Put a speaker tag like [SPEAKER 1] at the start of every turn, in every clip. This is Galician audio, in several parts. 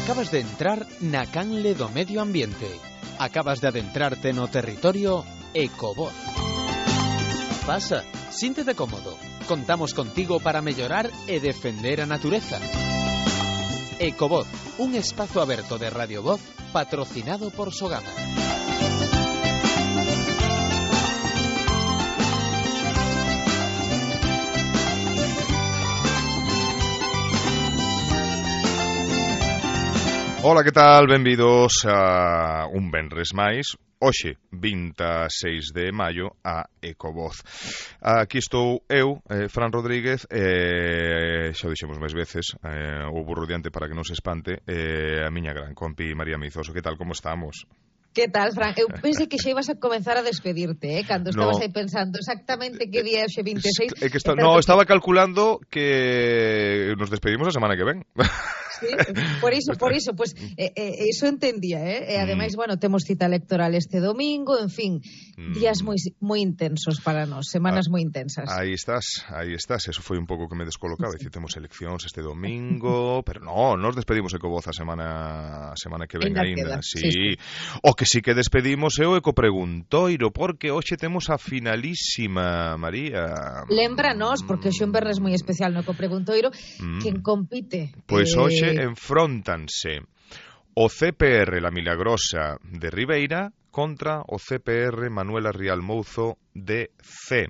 [SPEAKER 1] Acabas de entrar na canle do medio ambiente. Acabas de adentrarte no territorio Ecovoz. Pasa, síntete cómodo. Contamos contigo para mellorar e defender a natureza. Ecovoz, un espazo aberto de Radio Voz patrocinado por Sogama.
[SPEAKER 2] Ola, que tal? Benvidos a un venres máis. Hoxe, 26 de maio, a Ecovoz. Aquí estou eu, Fran Rodríguez, xa o dixemos máis veces, o burro diante para que non se espante, a miña gran compi María Meizoso. Que tal, como estamos?
[SPEAKER 3] Que tal, Fran? Eu pensei que xa ibas a comenzar a despedirte, cando estabas aí pensando exactamente que día é hoxe 26.
[SPEAKER 2] É que estaba calculando que nos despedimos a semana que ven.
[SPEAKER 3] Sí, por iso, pues, iso entendía, E ademais, bueno, temos cita electoral este domingo, en fin, días moi intensos para nós, semanas moi intensas.
[SPEAKER 2] Aí estás, eso foi un pouco que me descolocaba, sí. Temos eleccións este domingo, pero no, nos despedimos Ecovoz a semana que ven aínda, sí. O que sí que despedimos é o Ecopreguntoiro, porque hoxe temos a finalísima, María.
[SPEAKER 3] Lémbranos, porque hoxe un verres moi especial no Ecopreguntoiro, quen compite.
[SPEAKER 2] Pois hoxe enfróntanse o CPR La Milagrosa de Ribeira contra o CPR Manuela Rial Mouzo de C.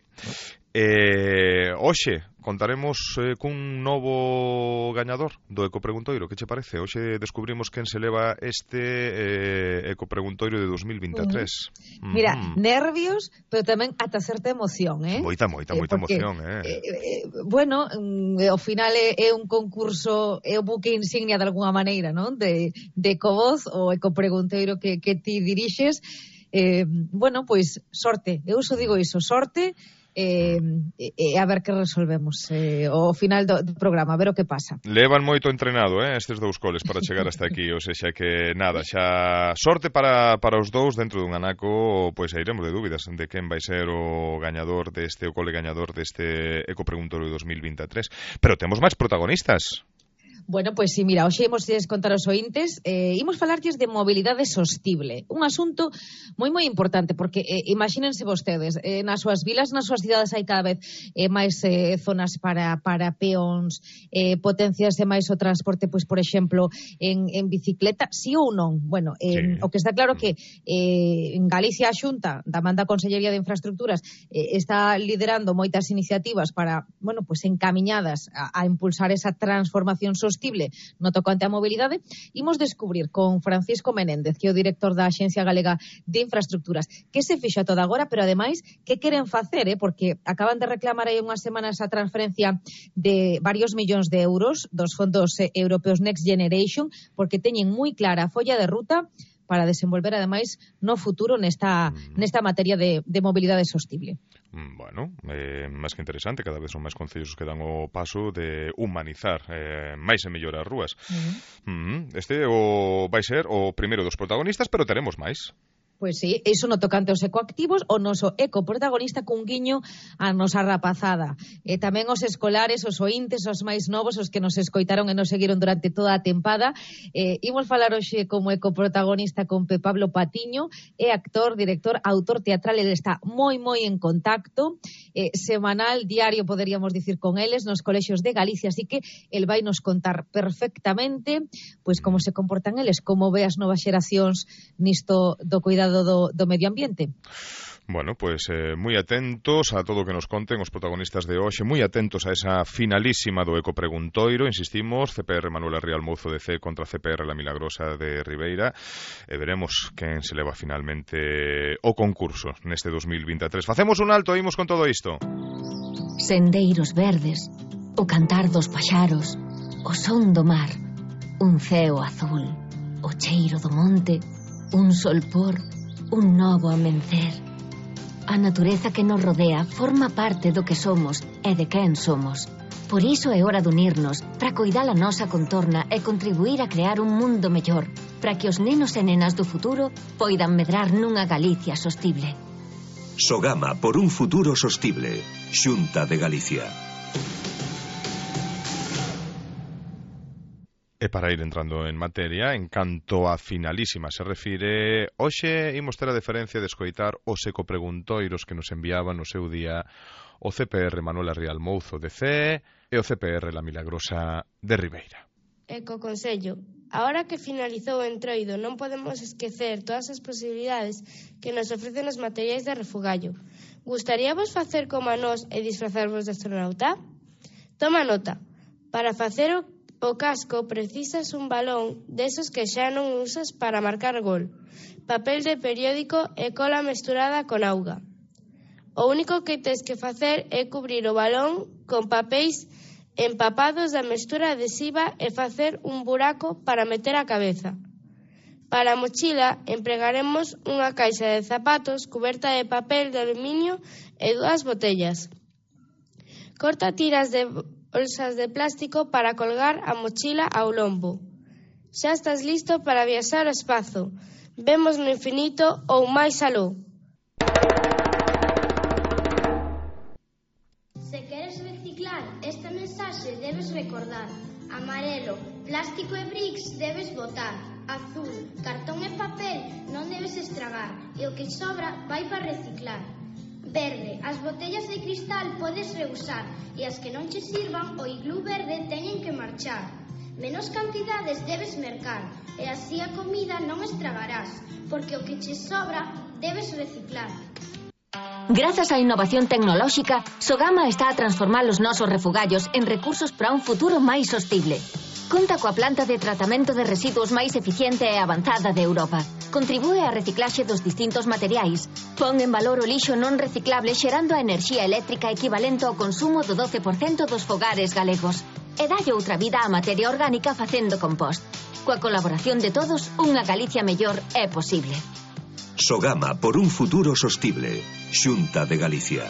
[SPEAKER 2] Hoxe contaremos cun novo gañador do Ecopreguntoiro. Que che parece? Hoxe descubrimos quen se leva este Ecopreguntoiro de 2023.
[SPEAKER 3] Mira, nervios, pero tamén ata certa emoción,
[SPEAKER 2] Moita emoción,
[SPEAKER 3] Bueno, ao final é un concurso, é o buque insignia de alguna maneira, non? De Ecovoz, o Ecopreguntoiro que ti dirixes. Bueno, pois, sorte. Eu só digo iso, sorte. A ver que resolvemos ao final do programa, a ver o que pasa.
[SPEAKER 2] Levan moito entrenado, estes dous coles para chegar hasta aquí, ou seja que nada, xa sorte para os dous dentro dun anaco, pois iremos de dúbidas de quen vai ser o gañador deste, o cole gañador deste Ecopreguntorio 2023, pero temos máis protagonistas.
[SPEAKER 3] Bueno, pois si, mira, hoxe imos contar aos ointes, imos falarlles de mobilidade sostible, un asunto moi importante, porque imagínense vostedes, nas súas vilas, nas súas cidades hai cada vez máis zonas para peóns, potencias e máis o transporte, pois, por exemplo, en bicicleta, sí ou non? Bueno, o que está claro que en Galicia a Xunta, da man da Consellería de Infraestructuras, está liderando moitas iniciativas para, bueno, pois encamiñadas a impulsar esa transformación sostible no tocante a mobilidade. Imos descubrir con Francisco Menéndez, que é o director da Axencia Galega de Infraestructuras, que se fixa toda agora, pero ademais que queren facer, porque acaban de reclamar aí unhas semanas a transferencia de varios millóns de euros dos fondos europeos Next Generation, porque teñen moi clara a folla de ruta para desenvolver, ademais, no futuro nesta materia de mobilidade sostible.
[SPEAKER 2] Bueno, máis que interesante, cada vez son máis concellos que dan o paso de humanizar máis e mellor as rúas. Este vai ser o primeiro dos protagonistas, pero teremos máis.
[SPEAKER 3] Pois sí, iso no tocante aos ecoactivos, o noso ecoprotagonista cun guiño a nosa rapazada. E tamén os escolares, os ointes, os máis novos, os que nos escoitaron e nos seguiron durante toda a tempada. Imos falar hoxe como ecoprotagonista con Pablo Patiño, é actor, director, autor teatral, ele está moi en contacto, semanal, diario, poderíamos dicir, con eles nos colexios de Galicia, así que el vai nos contar perfectamente pois como se comportan eles, como ve as novas xeracións nisto do cuidado do medio ambiente.
[SPEAKER 2] Bueno, pues moi atentos a todo o que nos conten os protagonistas de hoxe, moi atentos a esa finalísima do Ecopreguntoiro, insistimos, CPR Manuela Rial Mouzo de C contra CPR La Milagrosa de Ribeira, e veremos quen se leva finalmente o concurso neste 2023. Facemos un alto, imos con todo isto.
[SPEAKER 4] Sendeiros verdes, o cantar dos paxaros, o son do mar, un ceo azul, o cheiro do monte, un solpor, un novo amencer. A natureza que nos rodea forma parte do que somos e de quen somos. Por iso é hora de unirnos para coidar a nosa contorna e contribuir a crear un mundo mellor, para que os nenos e nenas do futuro poidan medrar nunha Galicia sostible.
[SPEAKER 5] Sogama por un futuro sostible. Xunta de Galicia.
[SPEAKER 2] E para ir entrando en materia, en canto a finalísima se refire, hoxe imos ter a deferencia de escoitar os ecopreguntoiros que nos enviaban no seu día o CPR Manuela Rial Mouzo de CE e o CPR La Milagrosa de Ribeira.
[SPEAKER 6] Ecoconsello, agora que finalizou o entroido non podemos esquecer todas as posibilidades que nos ofrecen os materiais de refugallo. Gustaríavos facer como a nós e disfrazarvos de astronauta? Toma nota, para facer o casco precisas un balón desos que xa non usas para marcar gol, papel de periódico e cola mesturada con auga. O único que tes que facer é cubrir o balón con papéis empapados da mestura adhesiva e facer un buraco para meter a cabeza. Para a mochila empregaremos unha caixa de zapatos cuberta de papel de aluminio e 2 botellas. Corta tiras de bolsas de plástico para colgar a mochila ao lombo. Xa estás listo para viaxar ao espazo. Vemos no infinito ou máis aló.
[SPEAKER 7] Se queres reciclar esta mensaxe debes recordar: amarelo, plástico e bricks debes botar, azul, cartón e papel non debes estragar e o que sobra vai para reciclar. Verde, as botellas de cristal podes reusar e as que non che sirvan o iglú verde teñen que marchar. Menos cantidades debes mercar e así a comida non estragarás, porque o que che sobra debes reciclar.
[SPEAKER 4] Grazas á innovación tecnolóxica, Sogama está a transformar os nosos refugallos en recursos para un futuro máis sostible. Conta coa planta de tratamento de residuos máis eficiente e avanzada de Europa. Contribúe á reciclaxe dos distintos materiais. Pon en valor o lixo non reciclable xerando a enerxía eléctrica equivalente ao consumo do 12% dos fogares galegos. E dalle outra vida á materia orgánica facendo compost. Coa colaboración de todos, unha Galicia mellor é posible.
[SPEAKER 5] Sogama por un futuro sostible. Xunta de Galicia.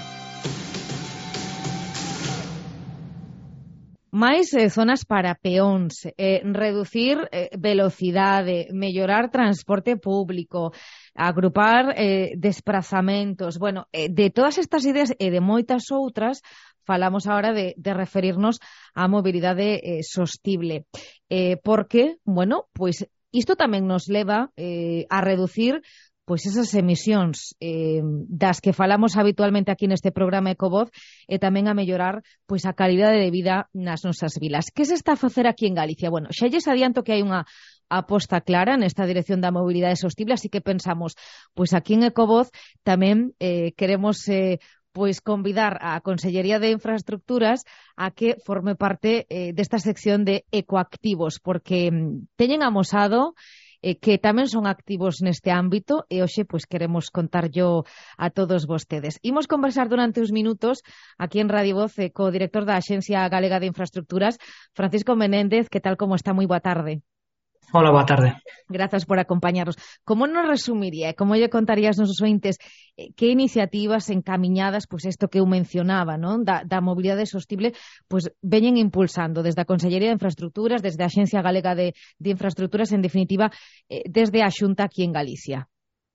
[SPEAKER 3] Máis zonas para peóns, reducir velocidade, mellorar transporte público, agrupar desplazamentos. Bueno, de todas estas ideas e de moitas outras, falamos agora de referirnos á mobilidade sostible. Porque, bueno, pois isto tamén nos leva a reducir pois esas emisións das que falamos habitualmente aquí neste programa Ecovoz e tamén a mellorar pois a calidade de vida nas nosas vilas. Que se está a facer aquí en Galicia? Bueno, xa lles adianto que hai unha aposta clara nesta dirección da mobilidade sostible, así que pensamos, pois aquí en Ecovoz tamén queremos pois convidar a Consellería de Infraestructuras a que forme parte desta sección de ecoactivos, porque teñen amosado que tamén son activos neste ámbito e hoxe pois queremos contarllo a todos vostedes. Imos conversar durante uns minutos aquí en Radio Voz co director da Axencia Galega de Infraestructuras, Francisco Menéndez. Que tal, como está? Moi boa tarde.
[SPEAKER 8] Hola, boa tarde.
[SPEAKER 3] Grazas por acompañarnos. Como nos resumiría, como lle contarías nos ointes que iniciativas encamiñadas, pois isto que eu mencionaba, non? Da mobilidade sostible, pois veñen impulsando desde a Consellería de Infraestructuras, desde a Axencia Galega de Infraestructuras, en definitiva, desde a Xunta aquí en Galicia?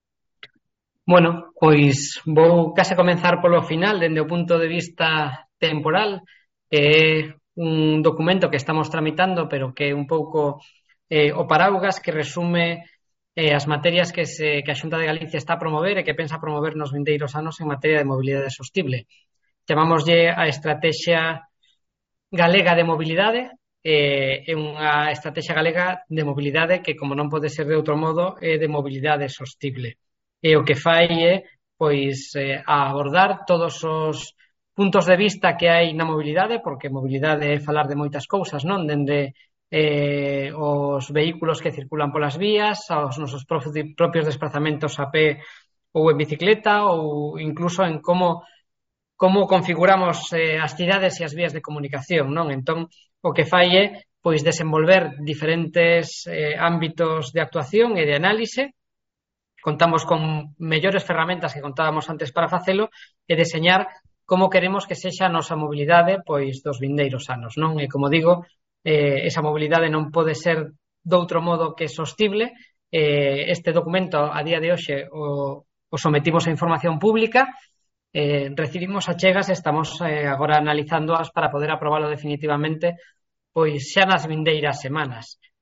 [SPEAKER 8] Bueno, pois vou case comenzar polo final, dende o punto de vista temporal. É un documento que estamos tramitando, pero que é un pouco o paraugas que resume as materias que a Xunta de Galicia está a promover e que pensa promover nos vindeiros anos en materia de mobilidade sostible. Chamámoslle a Estrategia Galega de Mobilidade. É unha estrategia galega de mobilidade que, como non pode ser de outro modo, é de mobilidade sostible. E o que fai é pois a abordar todos os puntos de vista que hai na mobilidade, porque mobilidade é falar de moitas cousas, non? Dende os vehículos que circulan polas vías, aos nosos propios desplazamentos a pé ou en bicicleta, ou incluso en como configuramos as cidades e as vías de comunicación, non? Entón, o que fai é pois desenvolver diferentes ámbitos de actuación e de análise. Contamos con mellores ferramentas que contábamos antes para facelo e deseñar como queremos que sexa a nosa mobilidade pois dos vindeiros anos, non? E como digo, esa mobilidade non pode ser de outro modo que sostible. Este documento a día de hoxe o sometimos a información pública, recibimos achegas e estamos agora analizándoas para poder aprobalo definitivamente pois xa nas vindeiras semanas.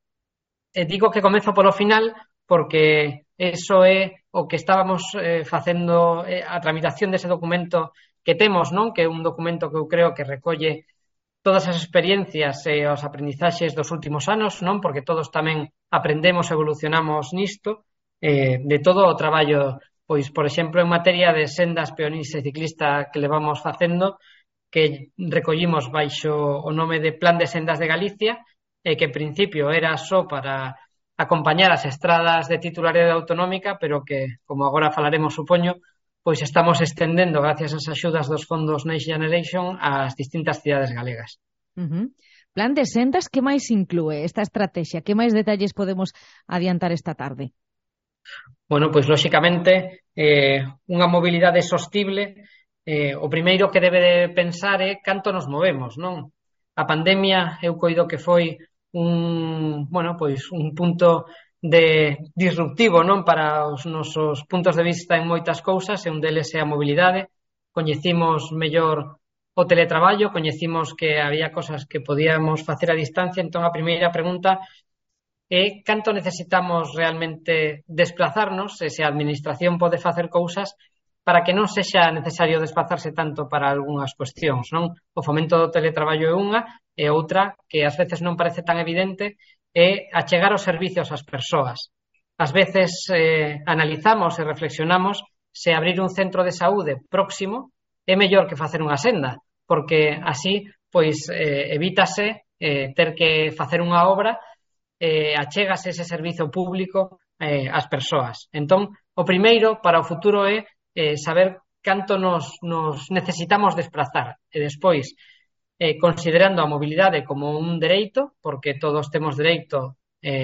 [SPEAKER 8] digo que comezo polo final porque eso é o que estábamos facendo a tramitación dese documento que temos, non? Que é un documento que eu creo que recolle todas as experiencias e os aprendizaxes dos últimos anos, non? Porque todos tamén aprendemos, evolucionamos nisto, de todo o traballo, pois, por exemplo, en materia de sendas, peonís e ciclista que levamos facendo, que recollimos baixo o nome de Plan de Sendas de Galicia, que en principio era só para acompañar as estradas de titularidade autonómica, pero que, como agora falaremos, supoño, pois estamos estendendo, gracias ás axudas dos fondos Next Generation, ás distintas cidades galegas.
[SPEAKER 3] Plan de sendas, que máis inclúe esta estrategia? Que máis detalles podemos adiantar esta tarde?
[SPEAKER 8] Bueno, pois, lóxicamente, unha mobilidade sostible, o primeiro que debe de pensar é canto nos movemos, non? A pandemia, eu coido que foi un punto disruptivo, non, para os nosos puntos de vista en moitas cousas, e un deles é a mobilidade. Coñecimos mellor o teletraballo, coñecimos que había cosas que podíamos facer a distancia, entón a primeira pregunta é canto necesitamos realmente desplazarnos, e se a administración pode facer cousas para que non sexa necesario desplazarse tanto para algunhas cuestións, non? O fomento do teletraballo é unha, e outra, que ás veces non parece tan evidente, é achegar os servicios ás persoas. Ás veces analizamos e reflexionamos se abrir un centro de saúde próximo é mellor que facer unha senda, porque así pois evítase ter que facer unha obra, achégase ese servizo público ás persoas. Entón, o primeiro para o futuro é saber canto nos necesitamos desplazar, e despois, considerando a mobilidade como un dereito, porque todos temos dereito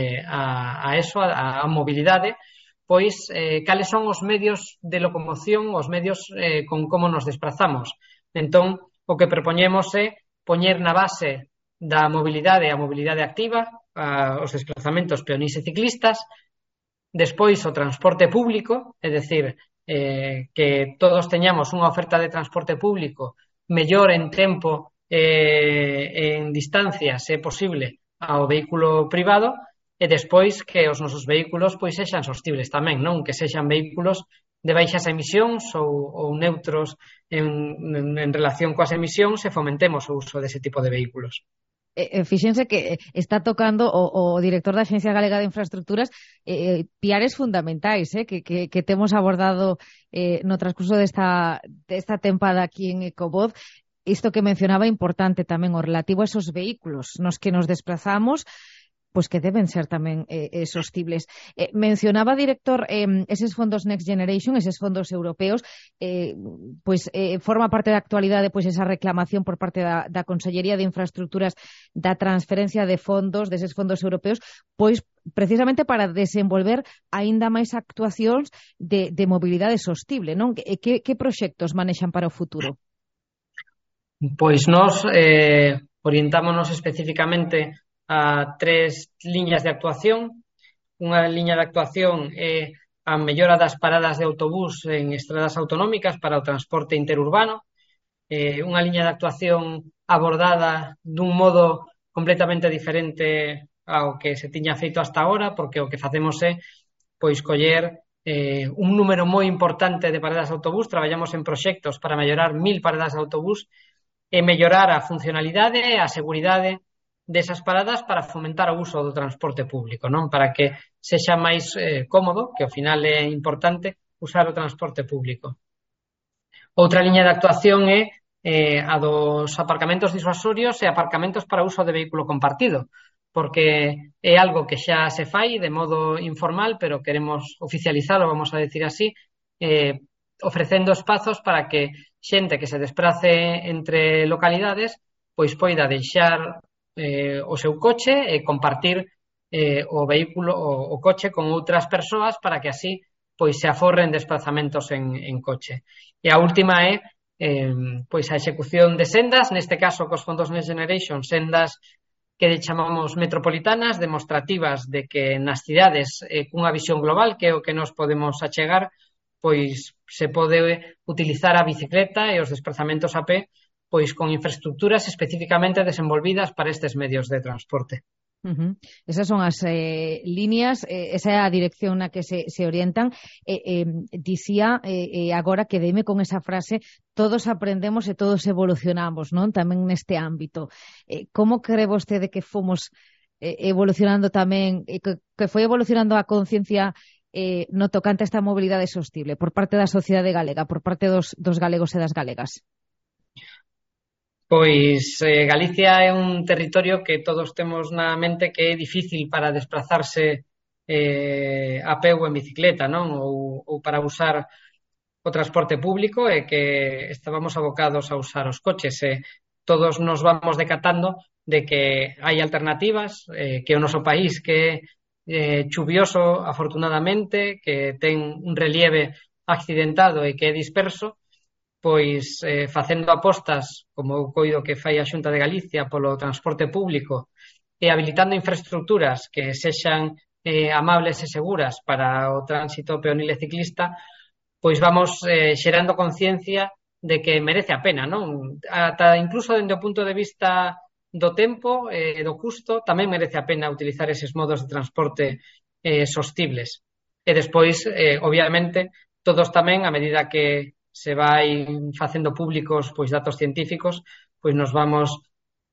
[SPEAKER 8] a eso, a mobilidade, pois cales son os medios de locomoción, os medios con como nos desplazamos. Entón, o que propoñemos é poñer na base da mobilidade a mobilidade activa, os desplazamentos peonís e ciclistas, despois o transporte público, é dicir, que todos teñamos unha oferta de transporte público mellor en tempo en distancia, se é posible, ao vehículo privado, e despois que os nosos vehículos pois sexan sostibles tamén, non? Que sexan vehículos de baixas emisións ou neutros en relación coas emisións, e fomentemos o uso dese tipo de vehículos.
[SPEAKER 3] Fíxense que está tocando o director da Axencia Galega de Infraestructuras piares fundamentais que temos abordado no transcurso desta tempada aquí en Ecovoz. Isto que mencionaba importante tamén, o relativo a esos vehículos nos que nos desplazamos, pois que deben ser tamén sostibles. Mencionaba, director, eses fondos Next Generation, eses fondos europeos, forma parte da actualidade pois esa reclamación por parte da Consellería de Infraestructuras da transferencia de fondos, deses fondos europeos, pois precisamente para desenvolver aínda máis actuacións de mobilidade sostible, non? Que proxectos manexan para o futuro?
[SPEAKER 8] Pois nós orientámonos especificamente a 3 liñas de actuación. Unha liña de actuación é a mellora das paradas de autobús en estradas autonómicas para o transporte interurbano. Unha liña de actuación abordada dun modo completamente diferente ao que se tiña feito hasta ahora, porque o que facemos é pois coller un número moi importante de paradas de autobús. Traballamos en proxectos para mellorar 1000 paradas de autobús e mellorar a funcionalidade e a seguridade desas paradas para fomentar o uso do transporte público, non? Para que sexa máis cómodo, que ao final é importante usar o transporte público. Outra liña de actuación é a dos aparcamentos disuasorios e aparcamentos para uso de vehículo compartido, porque é algo que xa se fai de modo informal, pero queremos oficializalo, vamos a decir así, ofrecendo espazos para que xente que se desprace entre localidades pois poida deixar o seu coche e compartir o vehículo, o coche con outras persoas para que así pois se aforren desplazamentos en coche. E a última é pois a execución de sendas, neste caso cos fondos Next Generation, sendas que chamamos metropolitanas, demostrativas de que nas cidades cunha visión global, que é o que nos podemos achegar, pois se pode utilizar a bicicleta e os desplazamentos a pé pois con infraestructuras especificamente desenvolvidas para estes medios de transporte.
[SPEAKER 3] Esas son as líneas, esa é a dirección na que se orientan. Dicía agora que deime con esa frase, todos aprendemos e todos evolucionamos, non? Tamén neste ámbito. Como cree vostede que fomos evolucionando tamén, que foi evolucionando a conciencia no tocante a esta mobilidade sostible por parte da sociedade galega, por parte dos galegos e das galegas?
[SPEAKER 8] Pois Galicia é un territorio que todos temos na mente que é difícil para desplazarse a pé ou en bicicleta, non? Ou para usar o transporte público, e que estábamos abocados a usar os coches. Todos nos vamos decatando de que hai alternativas, que o noso país que é chuvioso, afortunadamente, que ten un relieve accidentado e que é disperso, pois facendo apostas, como eu coido que fai a Xunta de Galicia polo transporte público e habilitando infraestructuras que sexan amables e seguras para o tránsito peonil e ciclista, pois vamos xerando conciencia de que merece a pena, non? Ata incluso dende o punto de vista do tempo e do custo, tamén merece a pena utilizar eses modos de transporte sostibles. E despois, obviamente, todos tamén, a medida que se vai facendo públicos pois datos científicos, pois nos vamos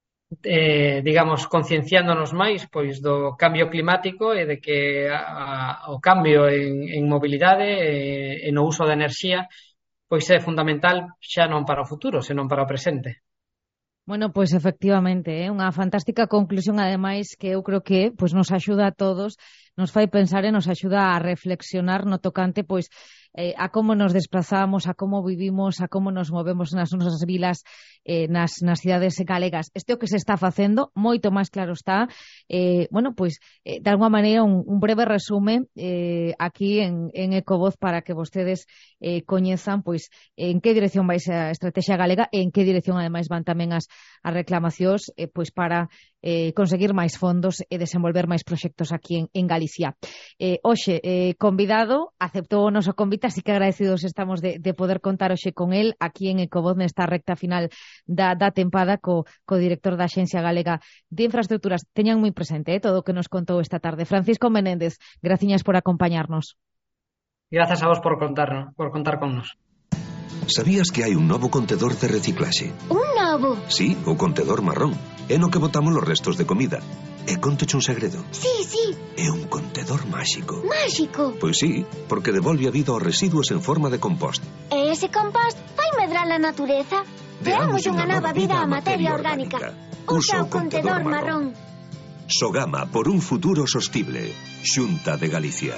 [SPEAKER 8] digamos, concienciándonos máis pois do cambio climático e de que o cambio en mobilidade e no uso da enerxía pois é fundamental xa non para o futuro, senón para o presente.
[SPEAKER 3] Bueno, pois efectivamente, unha fantástica conclusión, ademais, que eu creo que pois nos axuda a todos, nos fai pensar e nos axuda a reflexionar no tocante pois a como nos desplazamos, a como vivimos, a como nos movemos nas nosas vilas, nas cidades galegas. Este o que se está facendo, moito máis claro está. Bueno, pois, de alguma maneira, un breve resume aquí en Ecovoz para que vostedes coñezan pois en que dirección vai a estrategia galega e en que dirección, ademais, van tamén as reclamacións pois para conseguir máis fondos e desenvolver máis proxectos aquí en Galicia. Hoxe, convidado, aceptou o noso convite, así que agradecidos estamos de poder contar hoxe con el aquí en Ecovoz nesta recta final da tempada co director da Axencia Galega de Infraestructuras. Teñan moi presente todo o que nos contou esta tarde. Francisco Menéndez, graciñas por acompañarnos.
[SPEAKER 8] Grazas a vos por contar connos.
[SPEAKER 5] Sabías que hai un novo contedor de reciclaxe?
[SPEAKER 7] Un novo?
[SPEAKER 5] Sí, o contedor marrón. É no que botamos os restos de comida. E contoche un segredo.
[SPEAKER 7] Sí.
[SPEAKER 5] É un contedor máxico.
[SPEAKER 7] Máxico?
[SPEAKER 5] Pois sí, porque devolve a vida aos residuos en forma de compost.
[SPEAKER 7] E ese compost vai medrar a natureza? Deamos unha nova vida á materia orgánica. Usa o contedor marrón.
[SPEAKER 5] Sogama por un futuro sostible. Xunta de Galicia.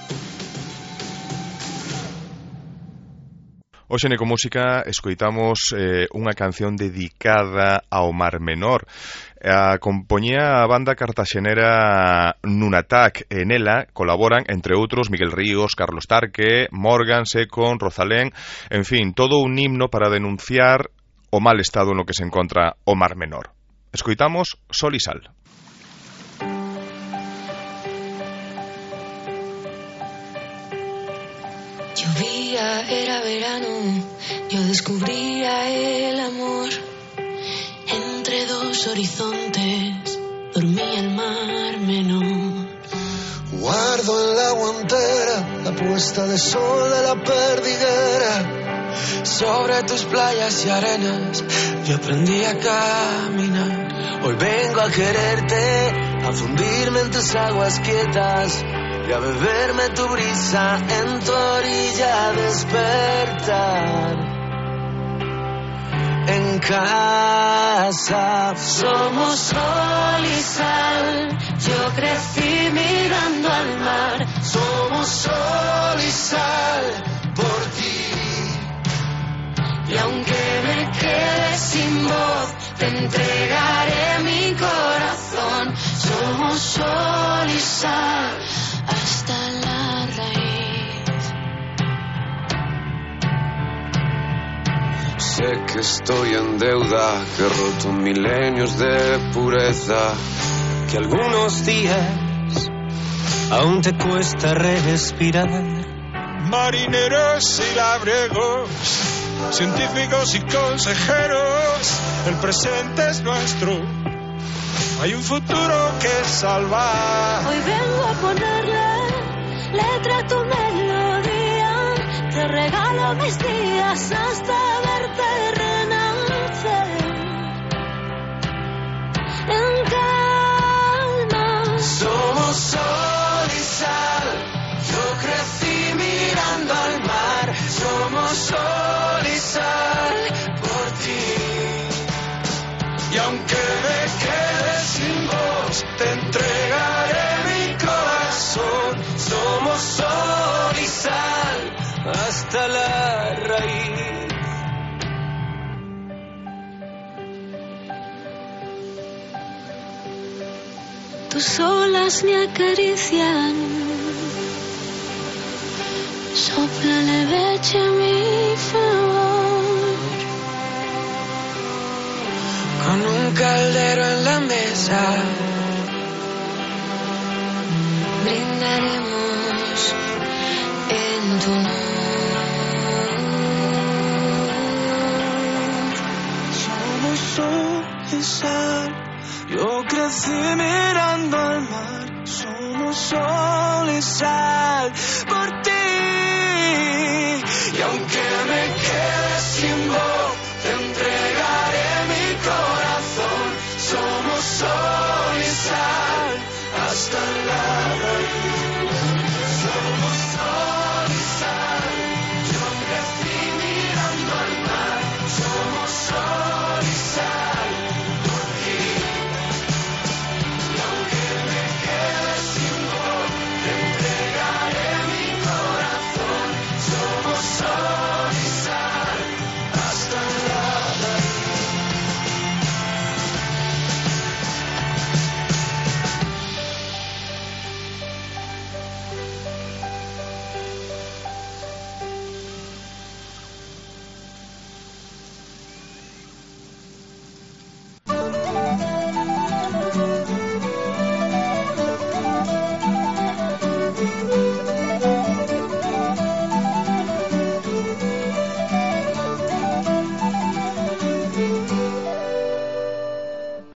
[SPEAKER 2] Hoxe en Ecomúsica escoitamos unha canción dedicada ao Mar Menor. Compoñía a banda cartaxenera Nunatak e nela colaboran, entre outros, Miguel Ríos, Carlos Tarque, Morgan, Secon, Rosalén, en fin, todo un himno para denunciar o mal estado no que se encontra o Mar Menor. Escoitamos Sol y Sal.
[SPEAKER 9] Llovía, era verano, yo descubría el amor. Entre dos horizontes dormía el Mar Menor.
[SPEAKER 10] Guardo en la guantera la puesta de sol de la perdiguera. Sobre tus playas y arenas yo aprendí a caminar. Hoy vengo a quererte, a fundirme en tus aguas quietas y a beberme tu brisa en tu orilla, a despertar en casa.
[SPEAKER 9] Somos sol y sal, yo crecí mirando al mar.
[SPEAKER 10] Somos sol y sal por ti.
[SPEAKER 9] Y aunque me quede sin voz, te entregaré mi corazón. Somos sol y sal hasta la raíz.
[SPEAKER 10] Sé que estoy en deuda, que he roto milenios de pureza, que algunos días aún te cuesta respirar. Marineros y labriegos, científicos y consejeros, el presente es nuestro. hay un futuro que salvar.
[SPEAKER 9] Hoy vengo a ponerle letra a tu melodía. Te regalo mis días hasta verte renacer. En calma.
[SPEAKER 10] Somos sol y sal. Yo crecí mirando al mar. Somos sol y sal por ti. Y aunque me quede sin voz, te entregaré mi corazón. Somos sol y sal hasta la raíz.
[SPEAKER 9] Tus olas me acarician. Sopla leveche a mi favor.
[SPEAKER 10] Con un caldero en la mesa
[SPEAKER 9] brindaremos en tu honor.
[SPEAKER 10] Somos sol y sal. Yo crecí mirando al mar. Somos sol y sal por ti. Y aunque me quede sin voz, te entregaré mi corazón. Somos sol y sal hasta la raíz.